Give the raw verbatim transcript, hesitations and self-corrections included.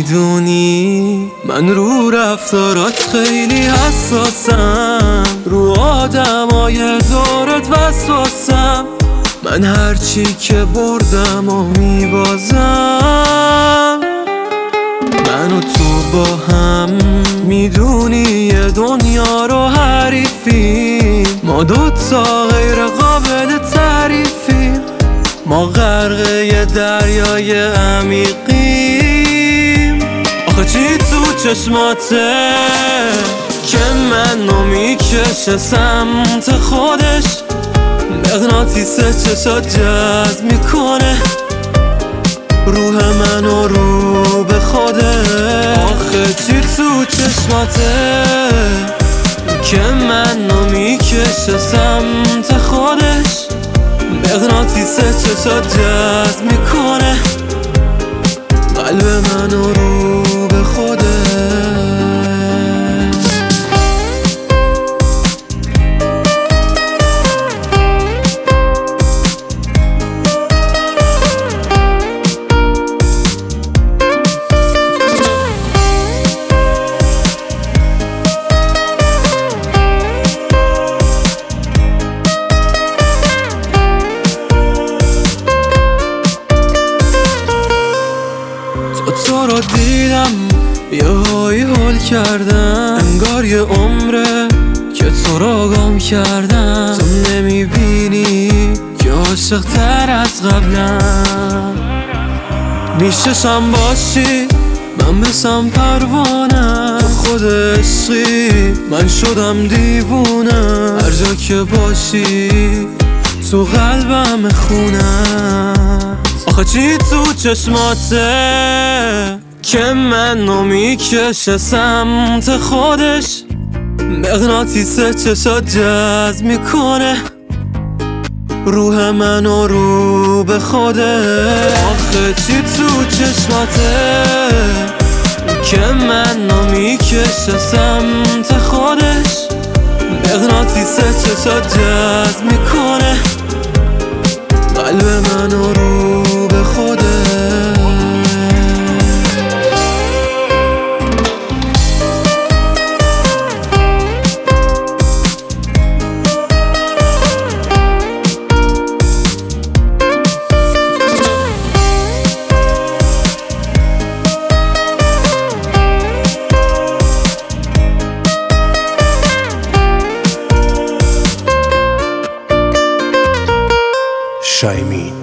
میدونی من رو رفتارات خیلی حساسم، رو آدمای دورت وسواسم. من هرچی که بردم و میبازم. من و تو با هم میدونی یه دنیا رو حریفیم، ما دوتا غیر قابل تعریفیم. ما غرق یه دریای عمیقیم. آخه چی تو چشماته که منو میکشه سمت خودش؟ مغناطیس چشات جذب میکنه روح منو رو به خودش. آخه چی تو چشماته که منو میکشه سمت خودش؟ مغناطیس چشات جذب میکنه قلب منو رو به خودش. تو رو دیدم یه هایی حال کردم، انگار یه عمره که تو رو گم کردم. تو نمیبینی که عاشق تر از قبلم. میششم باشی من بسم پروانه، تو خود عشقی من شدم دیوونه. هر جا که باشی تو قلبم خونم. آخه چی تو چشماته که منو میکشه سمت خودش؟ مغناطیس چشات جذب میکنه روح منو رو به خودش. آخه چی تو چشماته که منو میکشه سمت خودش؟ مغناطیس چشات جذب میکنه قلب منو رو به خودش. Shyme.